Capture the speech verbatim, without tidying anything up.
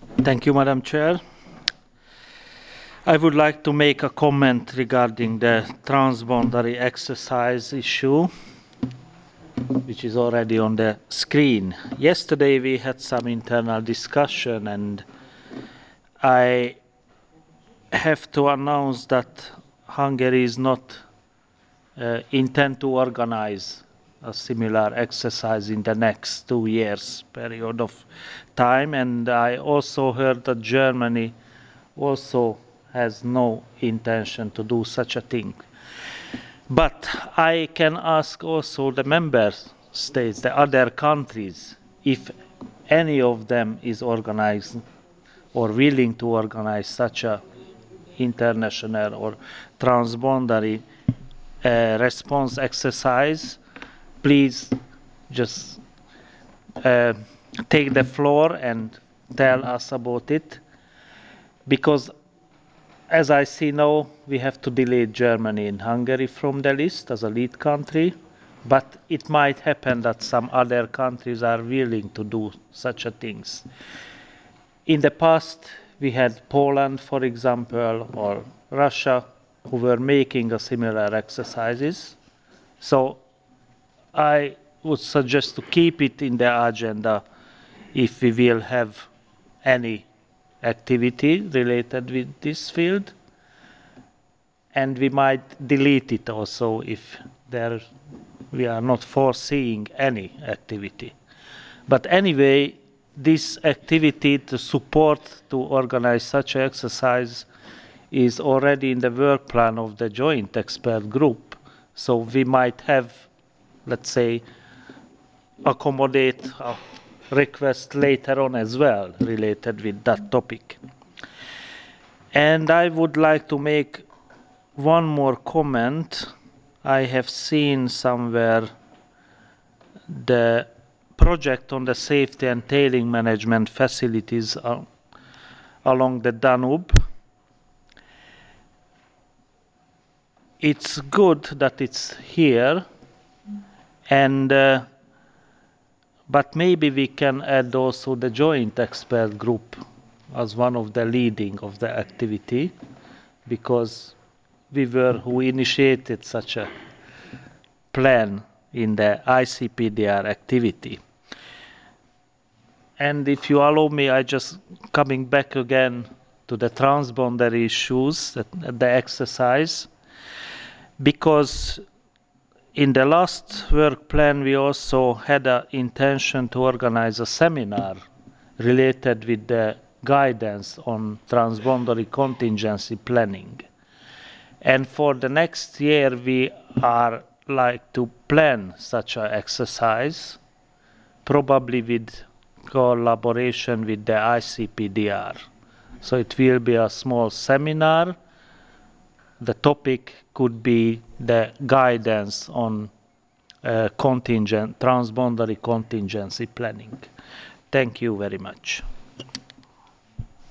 Thank you, Madam Chair. I would like to make a comment regarding the transboundary exercise issue, which is already on the screen. Yesterday we had some internal discussion, and I have to announce that Hungary is not uh, intend to organize a similar exercise in the next two years period of time, and I also heard that Germany also has no intention to do such a thing. But I can ask also the member states, the other countries, if any of them is organized or willing to organize such a international or transboundary uh, response exercise. Please just uh, take the floor and tell us about it, because as I see now, we have to delete Germany and Hungary from the list as a lead country, but it might happen that some other countries are willing to do such a things. In the past, we had Poland, for example, or Russia, who were making a similar exercises. So I would suggest to keep it in the agenda if we will have any activity related with this field, and we might delete it also if there we are not foreseeing any activity. But anyway, this activity to support to organize such an exercise is already in the work plan of the joint expert group. So we might have, let's say, accommodate a request later on as well related with that topic. And I would like to make one more comment. I have seen somewhere the project on the safety and tailing management facilities uh, along the Danube. It's good that it's here, and uh, but maybe we can add also the joint expert group as one of the leading of the activity, because we were who initiated such a plan in the I C P D R activity. And if you allow me, I just coming back again to the transboundary issues, that, the exercise, because in the last work plan we also had an intention to organize a seminar related with the guidance on transboundary contingency planning. And for the next year we are like to plan such an exercise, probably with collaboration with the I C P D R. So it will be a small seminar. The topic could be the guidance on uh, contingent, transboundary contingency planning. Thank you very much.